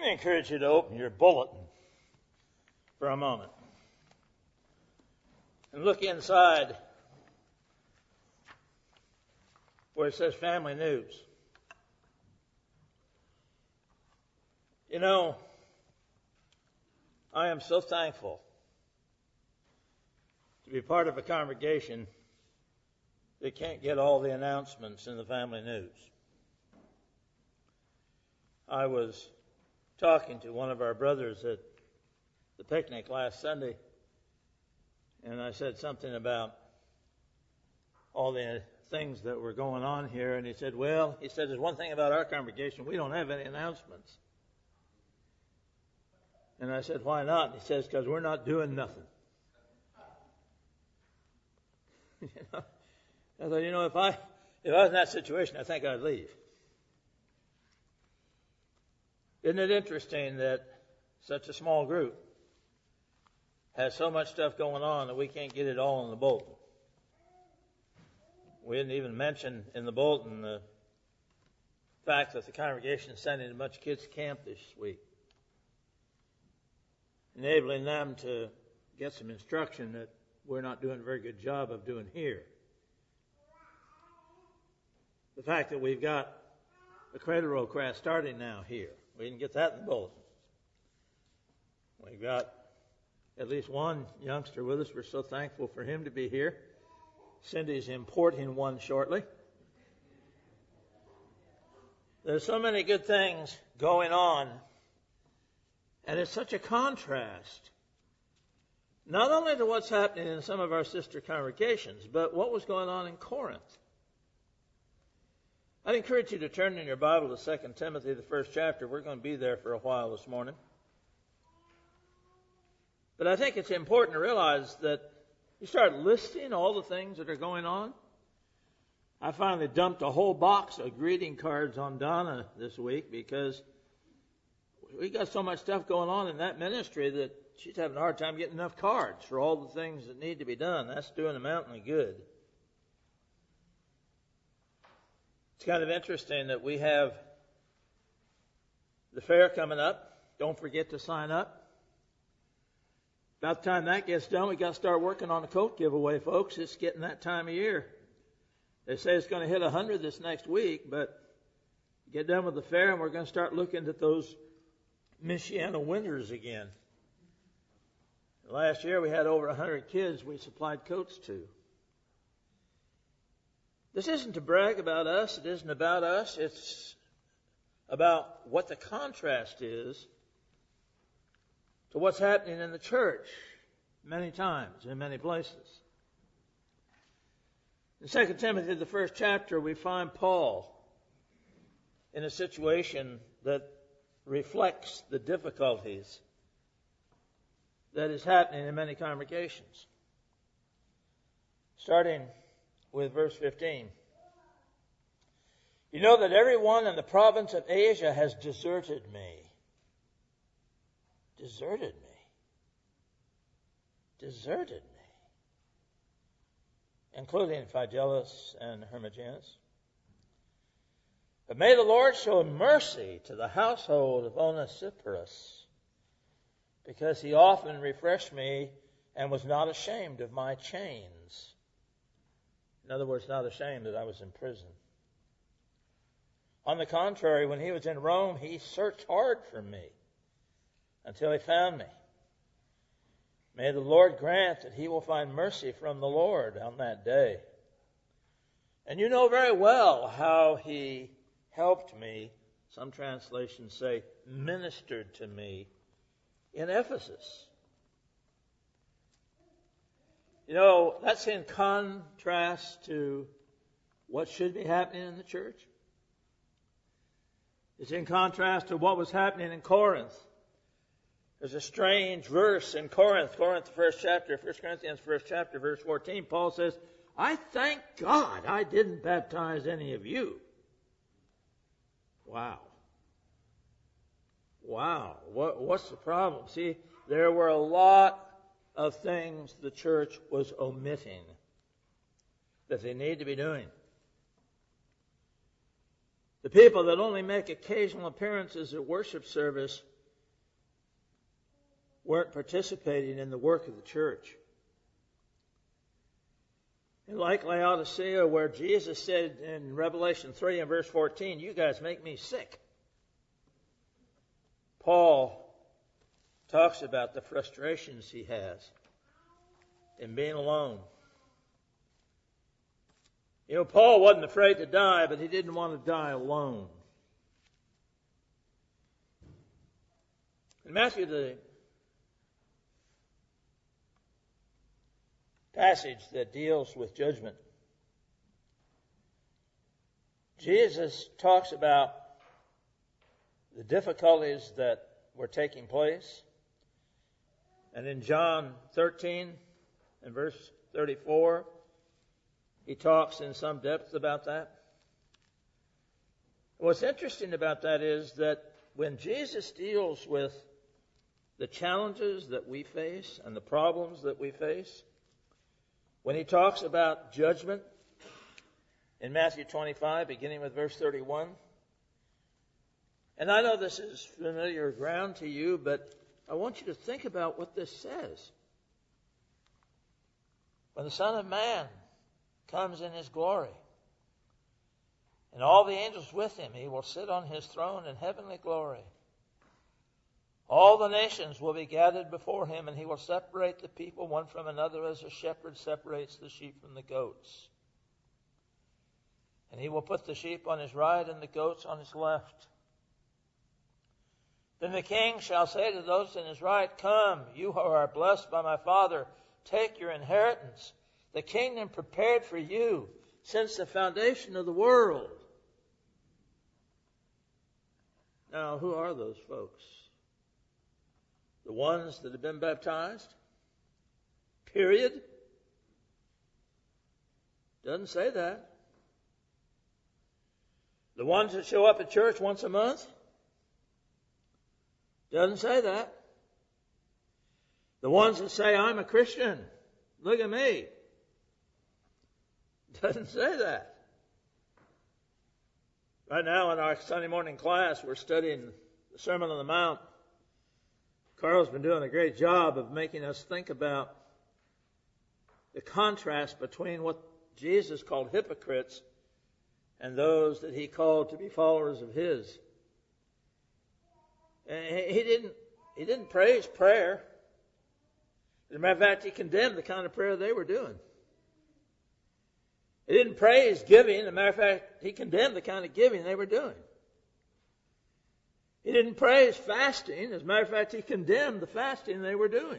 I encourage you to open your bulletin for a moment and look inside where it says family news. You know, I am so thankful to be part of a congregation that can't get all the announcements in the family news. I was talking to one of our brothers at the picnic last Sunday, and I said something about all the things that were going on here, and he said, there's one thing about our congregation, we don't have any announcements. And I said, why not? And he says, because we're not doing nothing. I thought, if I was in that situation, I think I'd leave. Isn't it interesting that such a small group has so much stuff going on that we can't get it all in the bulletin? We didn't even mention in the bulletin the fact that the congregation is sending a bunch of kids to camp this week, enabling them to get some instruction that we're not doing a very good job of doing here. The fact that we've got a cradle roll class starting now here. We didn't get that in the bulletin. We've got at least one youngster with us. We're so thankful for him to be here. Cindy's importing one shortly. There's so many good things going on, and it's such a contrast, not only to what's happening in some of our sister congregations, but what was going on in Corinth. I'd encourage you to turn in your Bible to 2 Timothy, the first chapter. We're going to be there for a while this morning. But I think it's important to realize that you start listing all the things that are going on. I finally dumped a whole box of greeting cards on Donna this week because we got so much stuff going on in that ministry that she's having a hard time getting enough cards for all the things that need to be done. That's doing a mountain of good. It's kind of interesting that we have the fair coming up. Don't forget to sign up. About the time that gets done, we got to start working on the coat giveaway, folks. It's getting that time of year. They say it's going to hit 100 this next week, but get done with the fair and we're going to start looking at those Michiana winters again. Last year we had over 100 kids we supplied coats to. This isn't to brag about us. It isn't about us. It's about what the contrast is to what's happening in the church many times in many places. In 2 Timothy, the first chapter, we find Paul in a situation that reflects the difficulties that is happening in many congregations. Starting with verse 15. You know that everyone in the province of Asia has deserted me. Deserted me. Deserted me. Including Phygelus and Hermogenes. But may the Lord show mercy to the household of Onesiphorus, because he often refreshed me and was not ashamed of my chains. In other words, not ashamed that I was in prison. On the contrary, when he was in Rome, he searched hard for me until he found me. May the Lord grant that he will find mercy from the Lord on that day. And you know very well how he helped me, some translations say ministered to me, in Ephesus. You know, that's in contrast to what should be happening in the church. It's in contrast to what was happening in Corinth. There's a strange verse in Corinth, the first chapter, 1 Corinthians, first chapter, verse 14. Paul says, I thank God I didn't baptize any of you. Wow. Wow. What's the problem? See, there were a lot of things the church was omitting that they need to be doing. The people that only make occasional appearances at worship service weren't participating in the work of the church. And like Laodicea, where Jesus said in Revelation 3 and verse 14, "You guys make me sick," Paul talks about the frustrations he has in being alone. You know, Paul wasn't afraid to die, but he didn't want to die alone. In Matthew, the passage that deals with judgment, Jesus talks about the difficulties that were taking place. And in John 13 and verse 34, he talks in some depth about that. What's interesting about that is that when Jesus deals with the challenges that we face and the problems that we face, when he talks about judgment in Matthew 25, beginning with verse 31, and I know this is familiar ground to you, but I want you to think about what this says. When the Son of Man comes in his glory, and all the angels with him, he will sit on his throne in heavenly glory. All the nations will be gathered before him, and he will separate the people one from another as a shepherd separates the sheep from the goats. And he will put the sheep on his right and the goats on his left. Then the king shall say to those in his right, "Come, you who are blessed by my Father, take your inheritance, the kingdom prepared for you since the foundation of the world." Now, who are those folks? The ones that have been baptized? Period. Doesn't say that. The ones that show up at church once a month? Doesn't say that. The ones that say, "I'm a Christian, look at me." Doesn't say that. Right now in our Sunday morning class, we're studying the Sermon on the Mount. Carl's been doing a great job of making us think about the contrast between what Jesus called hypocrites and those that he called to be followers of his. And he didn't praise prayer. As a matter of fact, he condemned the kind of prayer they were doing. He didn't praise giving. As a matter of fact, he condemned the kind of giving they were doing. He didn't praise fasting. As a matter of fact, he condemned the fasting they were doing.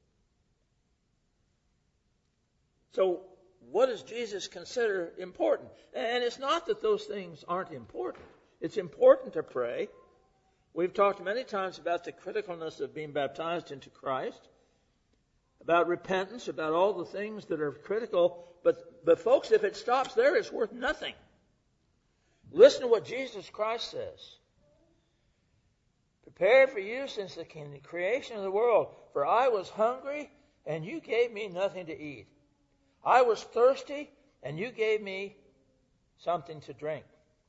So, what does Jesus consider important? And it's not that those things aren't important. It's important to pray. We've talked many times about the criticalness of being baptized into Christ, about repentance, about all the things that are critical. But folks, if it stops there, it's worth nothing. Listen to what Jesus Christ says. "Prepared for you since the creation of the world. For I was hungry, and you gave me nothing to eat. I was thirsty, and you gave me something to drink.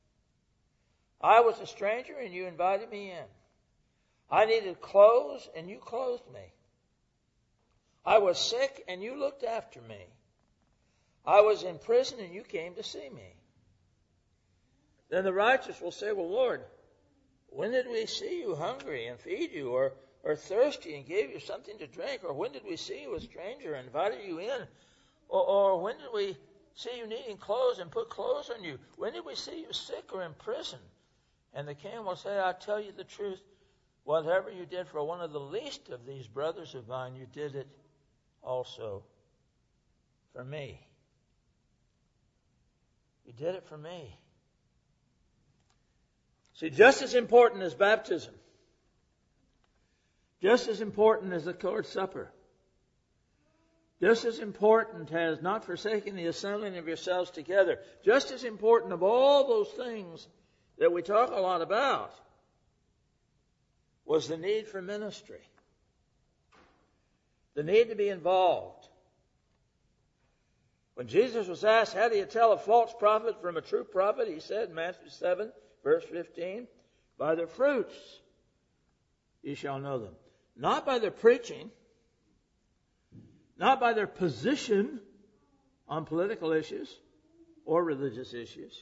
I was a stranger, and you invited me in. I needed clothes, and you clothed me. I was sick, and you looked after me. I was in prison, and you came to see me." Then the righteous will say, "Well, Lord, when did we see you hungry and feed you, or thirsty and gave you something to drink? Or when did we see you a stranger and invited you in? Or when did we see you needing clothes and put clothes on you? When did we see you sick or in prison?" And the king will say, "I tell you the truth, whatever you did for one of the least of these brothers of mine, you did it also for me." You did it for me. See, just as important as baptism, just as important as the Lord's Supper, just as important as not forsaking the assembling of yourselves together, just as important of all those things that we talk a lot about, was the need for ministry. The need to be involved. When Jesus was asked, "How do you tell a false prophet from a true prophet?" he said in Matthew 7, verse 15, "By their fruits ye shall know them." not by their preaching, not by their position on political issues or religious issues.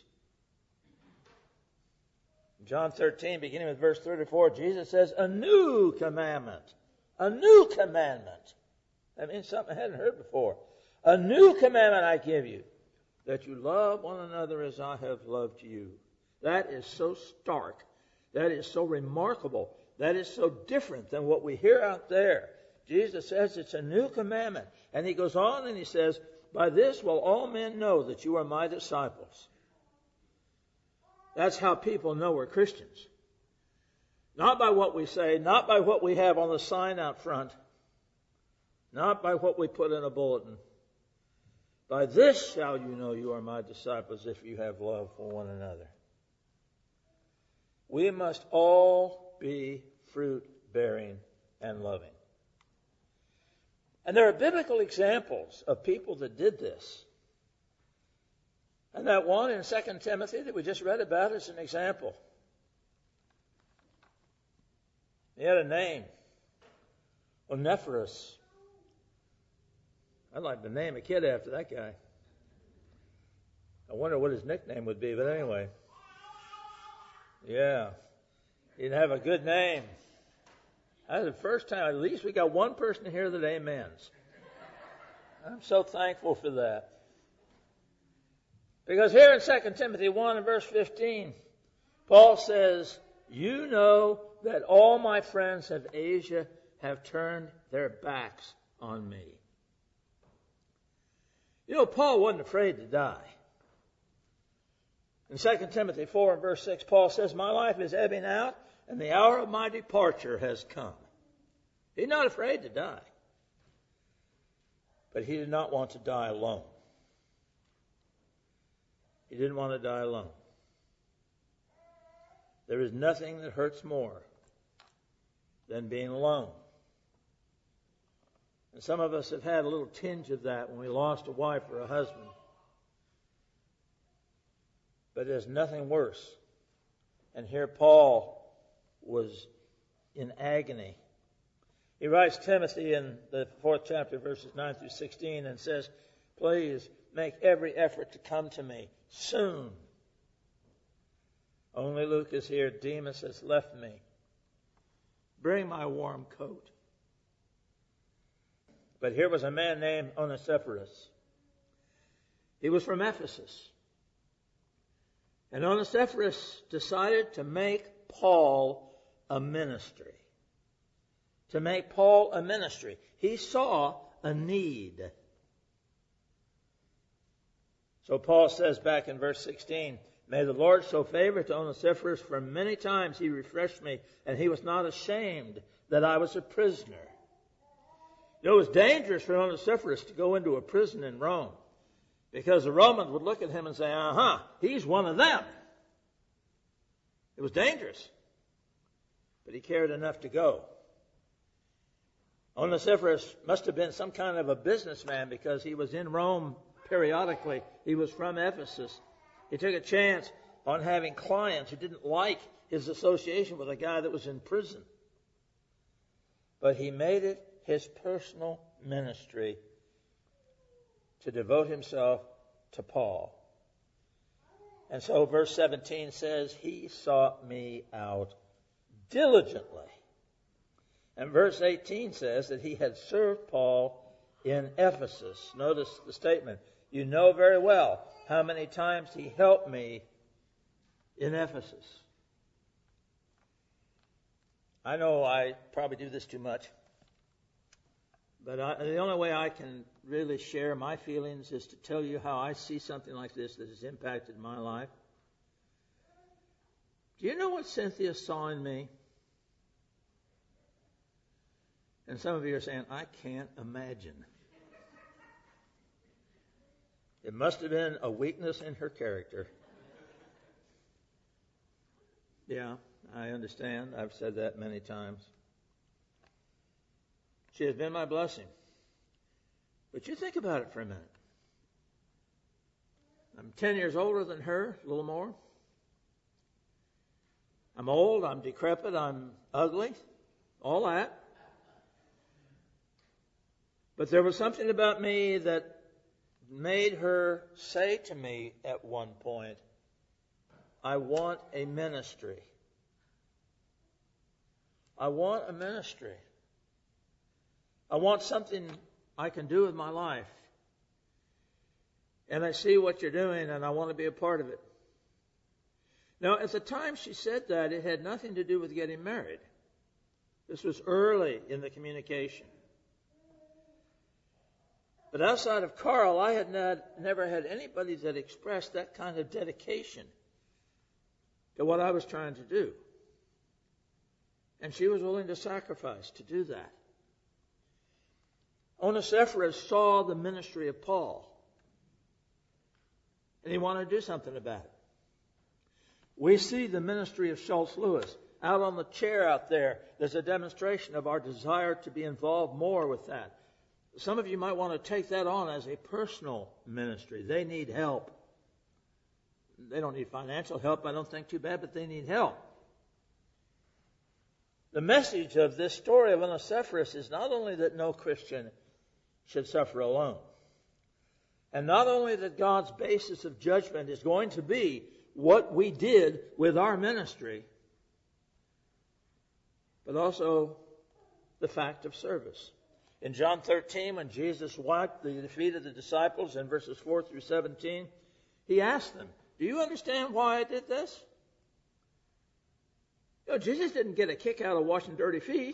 John 13, beginning with verse 34, Jesus says, a new commandment. A new commandment. That means something I hadn't heard before. A new commandment I give you, that you love one another as I have loved you. That is so stark. That is so remarkable. That is so different than what we hear out there. Jesus says it's a new commandment. And he goes on and he says, by this will all men know that you are my disciples. That's how people know we're Christians. Not by what we say, not by what we have on the sign out front, not by what we put in a bulletin. By this shall you know you are my disciples, if you have love for one another. We must all be fruit-bearing and loving. And there are biblical examples of people that did this. And that one in 2 Timothy that we just read about is an example. He had a name, Onesiphorus. I'd like to name a kid after that guy. I wonder what his nickname would be, but anyway. Yeah, he'd have a good name. That's the first time, at least we got one person here that amens. I'm so thankful for that. Because here in 2 Timothy 1 and verse 15, Paul says, you know that all my friends of Asia have turned their backs on me. You know, Paul wasn't afraid to die. In 2 Timothy 4 and verse 6, Paul says, my life is ebbing out, and the hour of my departure has come. He's not afraid to die. But he did not want to die alone. He didn't want to die alone. There is nothing that hurts more than being alone. And some of us have had a little tinge of that when we lost a wife or a husband. But there's nothing worse. And here Paul was in agony. He writes Timothy in the 4th chapter, verses 9 through 16, and says, please make every effort to come to me soon. Only Luke is here. Demas has left me. Bring my warm coat. But here was a man named Onesiphorus. He was from Ephesus. And Onesiphorus decided to make Paul a ministry. To make Paul a ministry. He saw a need. So Paul says back in verse 16, may the Lord show favor to Onesiphorus, for many times he refreshed me, and he was not ashamed that I was a prisoner. You know, it was dangerous for Onesiphorus to go into a prison in Rome, because the Romans would look at him and say, he's one of them. It was dangerous. But he cared enough to go. Onesiphorus must have been some kind of a businessman, because he was in Rome periodically. He was from Ephesus. He took a chance on having clients who didn't like his association with a guy that was in prison. But he made it his personal ministry to devote himself to Paul. And so verse 17 says, he sought me out diligently. And verse 18 says that he had served Paul in Ephesus. Notice the statement. You know very well how many times he helped me in Ephesus. I know I probably do this too much. But the only way I can really share my feelings is to tell you how I see something like this that has impacted my life. Do you know what Cynthia saw in me? And some of you are saying, I can't imagine. It must have been a weakness in her character. Yeah, I understand. I've said that many times. She has been my blessing. But you think about it for a minute. I'm 10 years older than her, a little more. I'm old, I'm decrepit, I'm ugly, all that. But there was something about me that made her say to me at one point, I want a ministry. I want a ministry. I want something I can do with my life. And I see what you're doing, and I want to be a part of it. Now, at the time she said that, it had nothing to do with getting married. This was early in the communication. But outside of Carl, I had never had anybody that expressed that kind of dedication to what I was trying to do. And she was willing to sacrifice to do that. Onesiphorus saw the ministry of Paul, and he wanted to do something about it. We see the ministry of Schultz Lewis. Out on the chair out there, there's a demonstration of our desire to be involved more with that. Some of you might want to take that on as a personal ministry. They need help. They don't need financial help, I don't think too bad, but they need help. The message of this story of Onesiphorus is not only that no Christian should suffer alone, and not only that God's basis of judgment is going to be what we did with our ministry, but also the fact of service. In John 13, when Jesus wiped the feet of the disciples in verses 4 through 17, he asked them, do you understand why I did this? You know, Jesus didn't get a kick out of washing dirty feet.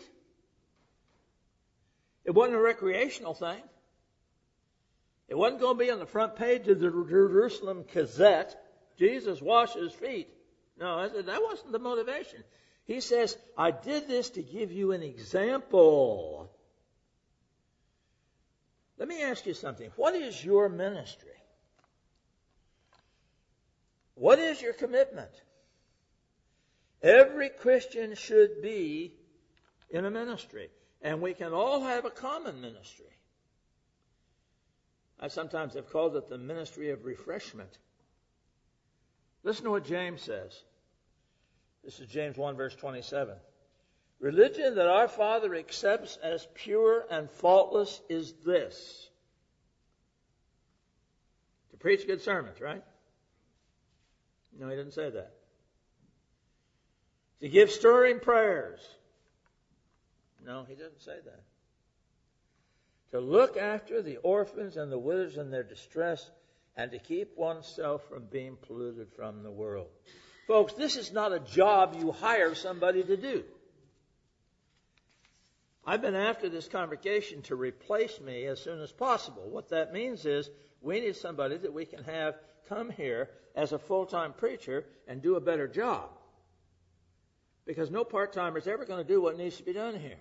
It wasn't a recreational thing. It wasn't going to be on the front page of the Jerusalem Gazette. Jesus washes feet. No, that wasn't the motivation. He says, I did this to give you an example. Let me ask you something. What is your ministry? What is your commitment? Every Christian should be in a ministry, and we can all have a common ministry. I sometimes have called it the ministry of refreshment. Listen to what James says. This is James 1, verse 27. Religion that our Father accepts as pure and faultless is this: to preach good sermons, right? No, he didn't say that. To give stirring prayers. No, he didn't say that. To look after the orphans and the widows in their distress, and to keep oneself from being polluted from the world. Folks, this is not a job you hire somebody to do. I've been after this congregation to replace me as soon as possible. What that means is we need somebody that we can have come here as a full-time preacher and do a better job. Because no part-timer is ever going to do what needs to be done here.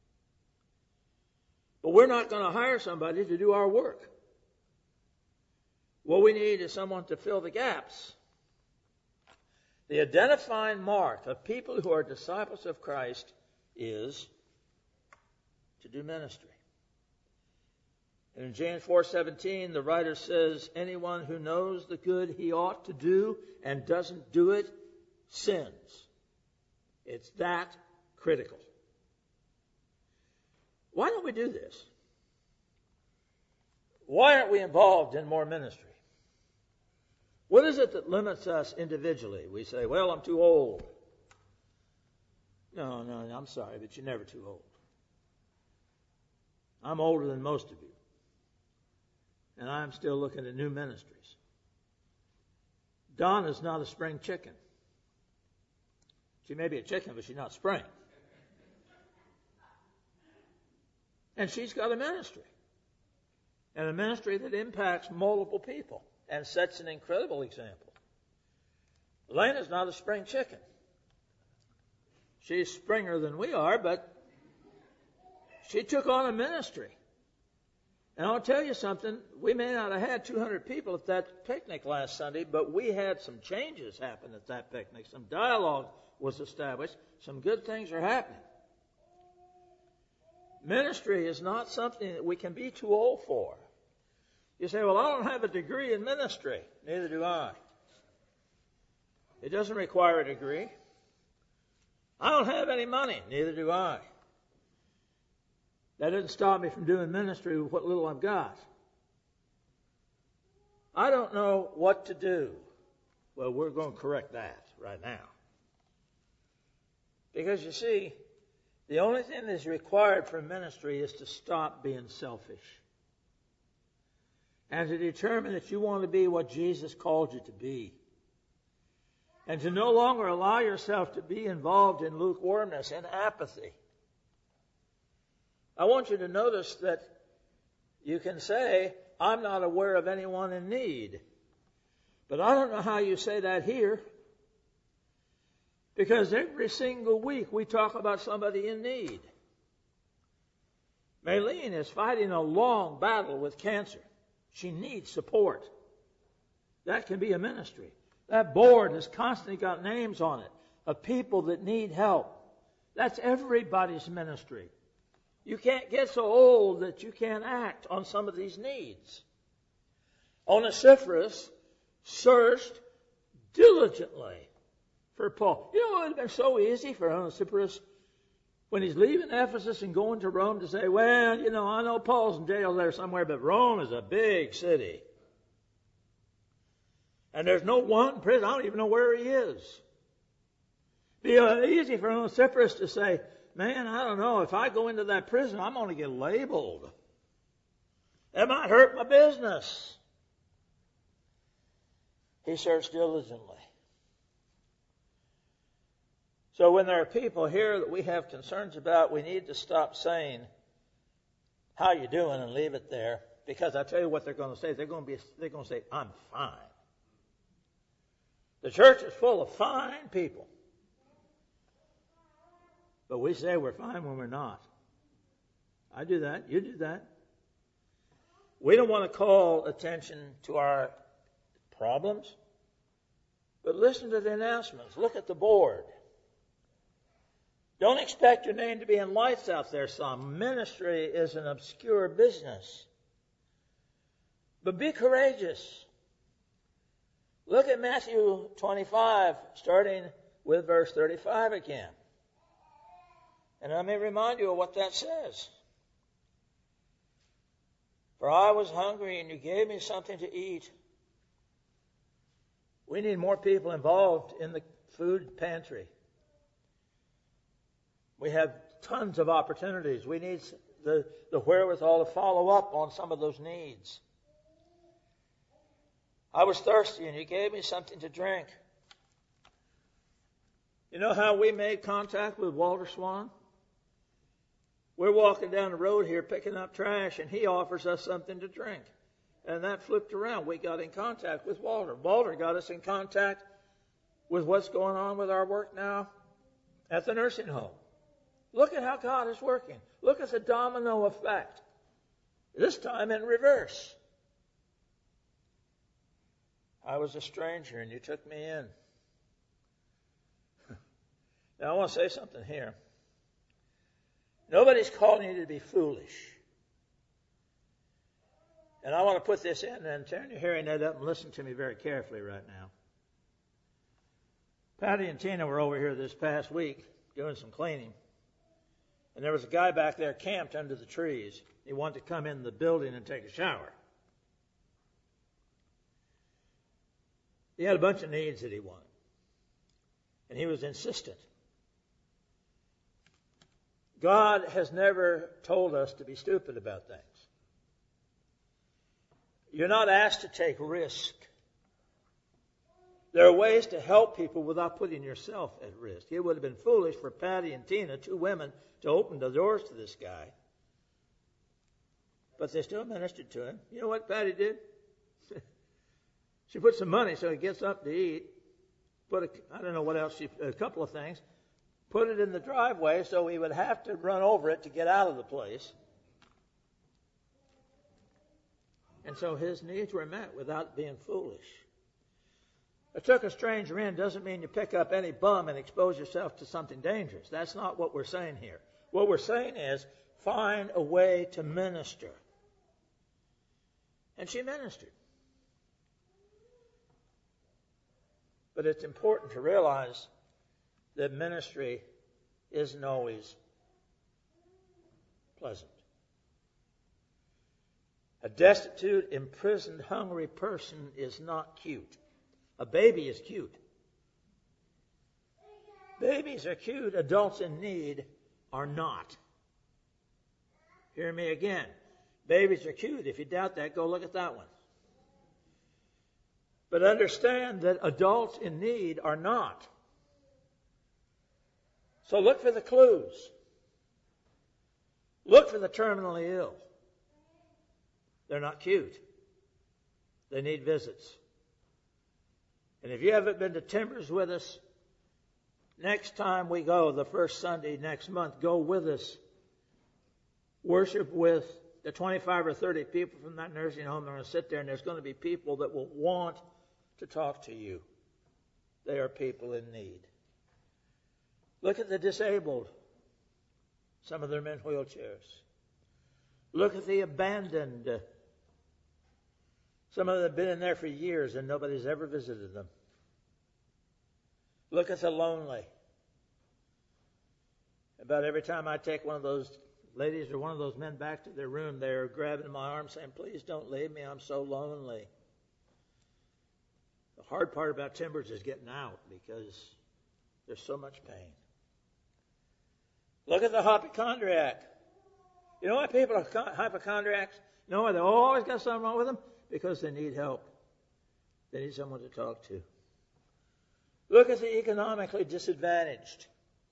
But we're not going to hire somebody to do our work. What we need is someone to fill the gaps. The identifying mark of people who are disciples of Christ is to do ministry. And in James 4:17, the writer says, anyone who knows the good he ought to do and doesn't do it sins. It's that critical. Why don't we do this? Why aren't we involved in more ministry? What is it that limits us individually? We say, well, I'm too old. No, I'm sorry, but you're never too old. I'm older than most of you. And I'm still looking at new ministries. Dawn is not a spring chicken. She may be a chicken, but she's not spring. And she's got a ministry. And a ministry that impacts multiple people and sets an incredible example. Lena's not a spring chicken. She's springer than we are, but she took on a ministry. And I'll tell you something, we may not have had 200 people at that picnic last Sunday, but we had some changes happen at that picnic. Some dialogue was established. Some good things are happening. Ministry is not something that we can be too old for. You say, well, I don't have a degree in ministry. Neither do I. It doesn't require a degree. I don't have any money. Neither do I. That doesn't stop me from doing ministry with what little I've got. I don't know what to do. Well, we're going to correct that right now. Because you see, the only thing that's required for ministry is to stop being selfish. And to determine that you want to be what Jesus called you to be. And to no longer allow yourself to be involved in lukewarmness and apathy. I want you to notice that you can say, I'm not aware of anyone in need. But I don't know how you say that here. Because every single week we talk about somebody in need. Maylene is fighting a long battle with cancer. She needs support. That can be a ministry. That board has constantly got names on it of people that need help. That's everybody's ministry. You can't get so old that you can't act on some of these needs. Onesiphorus searched diligently for Paul. You know, it would have been so easy for Onesiphorus when he's leaving Ephesus and going to Rome to say, well, you know, I know Paul's in jail there somewhere, but Rome is a big city. And there's no one prison. I don't even know where he is. It'd be easy for Onesiphorus to say, man, I don't know. If I go into that prison, I'm going to get labeled. That might hurt my business. He searched diligently. So when there are people here that we have concerns about, we need to stop saying, how you doing, and leave it there. Because I tell you what they're going to say. They're going to say, I'm fine. The church is full of fine people. But we say we're fine when we're not. I do that. You do that. We don't want to call attention to our problems. But listen to the announcements. Look at the board. Don't expect your name to be in lights out there, son. Ministry is an obscure business. But be courageous. Look at Matthew 25, starting with verse 35 again. And let me remind you of what that says. For I was hungry, and you gave me something to eat. We need more people involved in the food pantry. We have tons of opportunities. We need the wherewithal to follow up on some of those needs. I was thirsty, and you gave me something to drink. You know how we made contact with Walter Swan? We're walking down the road here picking up trash, and he offers us something to drink. And that flipped around. We got in contact with Walter. Walter got us in contact with what's going on with our work now at the nursing home. Look at how God is working. Look at the domino effect. This time in reverse. I was a stranger and you took me in. Now I want to say something here. Nobody's calling you to be foolish. And I want to put this in and turn your hearing aid up and listen to me very carefully right now. Patty and Tina were over here this past week doing some cleaning. And there was a guy back there camped under the trees. He wanted to come in the building and take a shower. He had a bunch of needs that he wanted. And he was insistent. God has never told us to be stupid about things. You're not asked to take risk. There are ways to help people without putting yourself at risk. It would have been foolish for Patty and Tina, two women, to open the doors to this guy. But they still ministered to him. You know what Patty did? She put some money so he gets up to eat. I don't know what else, a couple of things. Put it in the driveway so he would have to run over it to get out of the place. And so his needs were met without being foolish. I took a stranger in doesn't mean you pick up any bum and expose yourself to something dangerous. That's not what we're saying here. What we're saying is find a way to minister. And she ministered. But it's important to realize that ministry isn't always pleasant. A destitute, imprisoned, hungry person is not cute. A baby is cute. Babies are cute. Adults in need are not. Hear me again. Babies are cute. If you doubt that, go look at that one. But understand that adults in need are not. So look for the clues. Look for the terminally ill. They're not cute. They need visits. And if you haven't been to Timbers with us, next time we go, the first Sunday next month, go with us. Worship with the 25 or 30 people from that nursing home. They're going to sit there, and there's going to be people that will want to talk to you. They are people in need. Look at the disabled. Some of them in wheelchairs. Look at the abandoned. Some of them have been in there for years and nobody's ever visited them. Look at the lonely. About every time I take one of those ladies or one of those men back to their room, they're grabbing my arm saying, "Please don't leave me, I'm so lonely." The hard part about Timbers is getting out because there's so much pain. Look at the hypochondriac. You know why people are hypochondriacs? You know why they always got something wrong with them? Because they need help. They need someone to talk to. Look at the economically disadvantaged.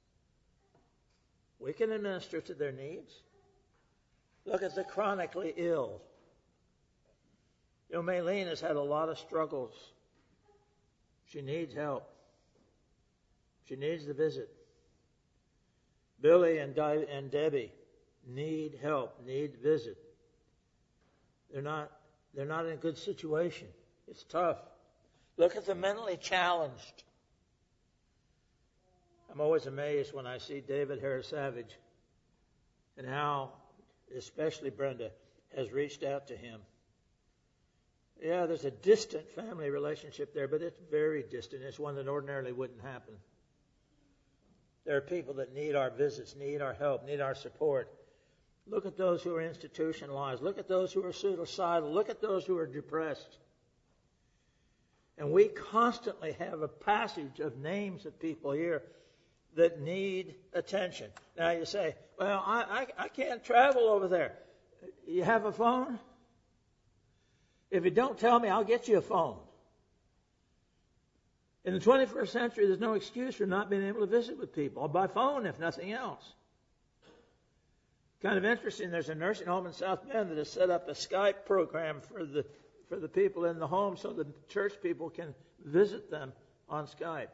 We can administer to their needs. Look at the chronically ill. You know, Maylene has had a lot of struggles. She needs help. She needs the visit. Billy and Debbie need help, need visit. They're not in a good situation. It's tough. Look at the mentally challenged. I'm always amazed when I see David Harris Savage and how, especially Brenda, has reached out to him. Yeah, there's a distant family relationship there, but it's very distant. It's one that ordinarily wouldn't happen. There are people that need our visits, need our help, need our support. Look at those who are institutionalized. Look at those who are suicidal. Look at those who are depressed. And we constantly have a passage of names of people here that need attention. Now you say, "Well, I can't travel over there." You have a phone? If you don't tell me, I'll get you a phone. In the 21st century, there's no excuse for not being able to visit with people, by phone if nothing else. Kind of interesting, there's a nursing home in South Bend that has set up a Skype program for the people in the home so the church people can visit them on Skype.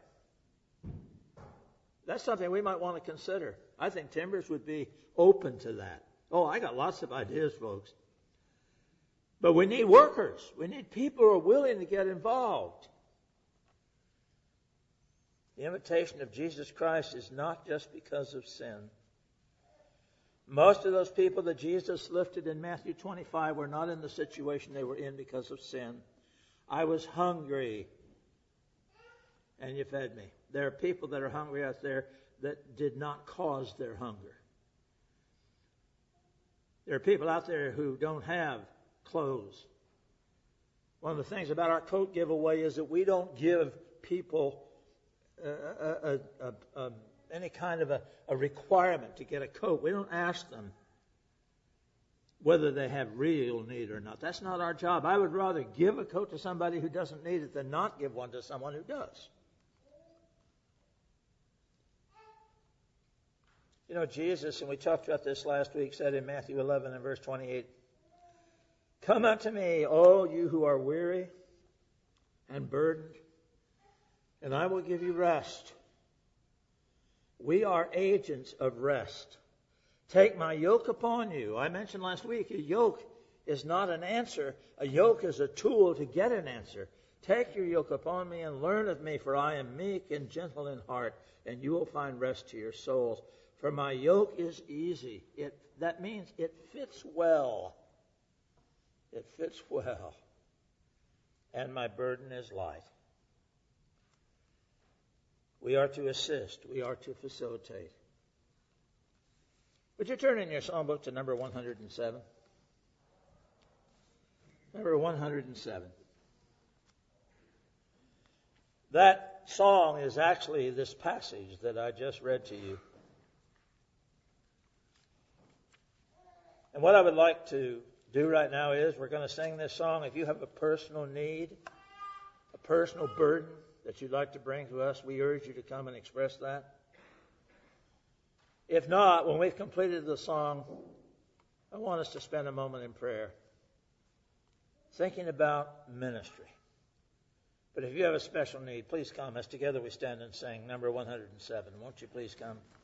That's something we might want to consider. I think Timbers would be open to that. Oh, I got lots of ideas, folks. But we need workers. We need people who are willing to get involved. The invitation of Jesus Christ is not just because of sin. Most of those people that Jesus lifted in Matthew 25 were not in the situation they were in because of sin. I was hungry, and you fed me. There are people that are hungry out there that did not cause their hunger. There are people out there who don't have clothes. One of the things about our coat giveaway is that we don't give people any kind of a requirement to get a coat. We don't ask them whether they have real need or not. That's not our job. I would rather give a coat to somebody who doesn't need it than not give one to someone who does. You know, Jesus, and we talked about this last week, said in Matthew 11 and verse 28, "Come unto me, all you who are weary and burdened, and I will give you rest." We are agents of rest. Take my yoke upon you. I mentioned last week, a yoke is not an answer. A yoke is a tool to get an answer. Take your yoke upon me and learn of me, for I am meek and gentle in heart, and you will find rest to your souls. For my yoke is easy. That means it fits well. It fits well. And my burden is light. We are to assist. We are to facilitate. Would you turn in your psalm book to number 107? Number 107. That song is actually this passage that I just read to you. And what I would like to do right now is we're going to sing this song. If you have a personal need, a personal burden that you'd like to bring to us, we urge you to come and express that. If not, when we've completed the song, I want us to spend a moment in prayer, thinking about ministry. But if you have a special need, please come as together we stand and sing number 107. Won't you please come?